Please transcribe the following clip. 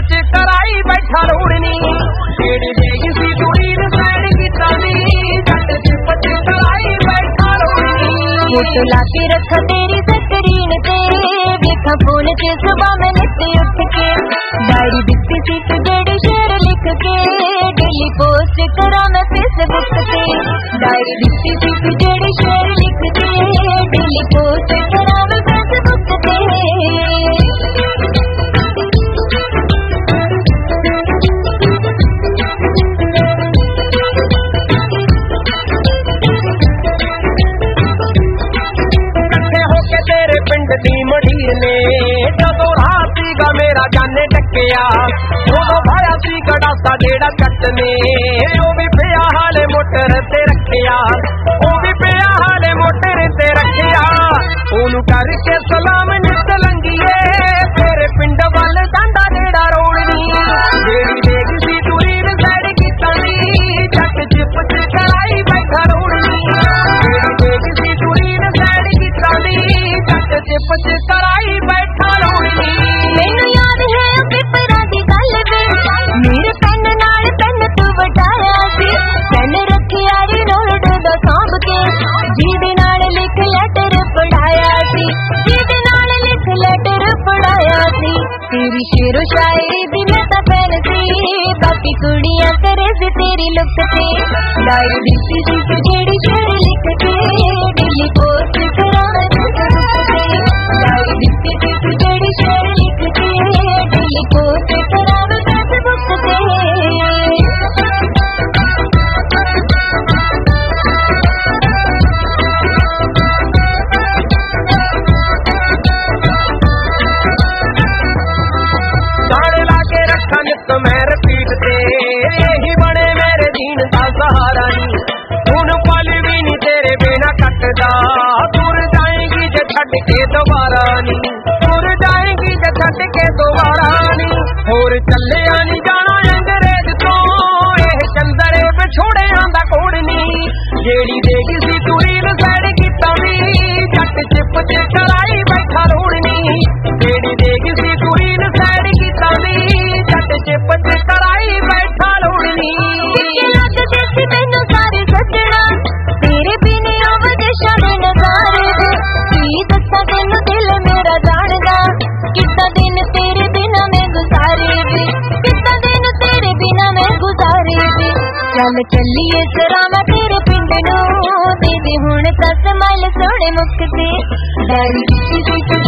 च कराई बैठा रोड़नी जेड़ी देगी सी तुरीन सैड कीता नी जट चिप च कराई बैठा रोड़नी फोटो लाके रखा तेरी स्क्रीन ते देखा फोन च सुबह मैं नित उठ के डायरी दिखती सी तू जेड़ी शेर लिख के डेली पोस्ट करा मैं फेसबुक ते डायरी दिखती सी तू जेड़ी शेर लिख के डेली पोस्ट करा मैं फेसबुक ते पिंड दी मढ़ीर ने जदों रात सीगा मेरा जाने टक्किया उदों भाया सी गड़ासा जेड़ा कट ने ओ भी पिया हाले मोटर ते रखिया ओ भी पिया हाले मोटर ते रखिया ओनू करके सलाम नित लंघीए तेरे पिंड वल डांडा जेड़ा रोड़नी जेड़ी देगी सी तुरीन सैड कीता नी जट चिप च कराई बैठा रोड़नी जेड़ी देगी सी तुरीन सैड कीता नी जट चिप च कराई बैठा रोड़नी मैनू याद है पेपरा दी गल वे मेरे पेन नाल पेन तू वटाया सी पेन रखिया री नोट दा सांभ के जीदे नाल लिख लेटर पढ़ाया सी जीदे नाल लिख लेटर पढ़ाया सी तेरी शेरो शायरी दी मैं तां फैन सी बाकी कुड़ियां करे सी तेरी लुक ते डायरी दिखती सी तू जेड़ी शेर लिख के डेली पोस्ट करा डायरी दिखती सी तू जेड़ी शेर लिख के डेली पोस्ट करा फेसबुक ते गाने लाके रखा नित मैं रिपीट ते यही बने मेरे दीन दा सहारा नी हुन पल भी नी तेरे बिना कटदा दूर जाएगी जे छड़ के दोबारा नी दूर जाएगी जे छड़ के दोबारा नी होर चलिया नी जाना अंग्रेज तो एह चंदरे विछोड़ियां दा कोड़ नी जेड़ी देगी सी तुरीन सैड कीता नी जट चिप च कराई बैठा रोड़नी जेड़ी देगी सी तुरीन सैड कीता नी जट चिप च कराई बैठा रोड़नी लगदे सी मैनू सारे सजना तेरे बिने अवदेशां दे नज़ारे की दस्सां तैनू दिल मेरा जानदा कितना दिन तेरे बिना मैं गुजारे वे कितना दिन तेरे बिना मैं गुजारे वे चल चलिए जरा मैं तेरे पिंड नू दे दे हुण तां स्माइल सोहणे मुख ते डायरी दिखती सी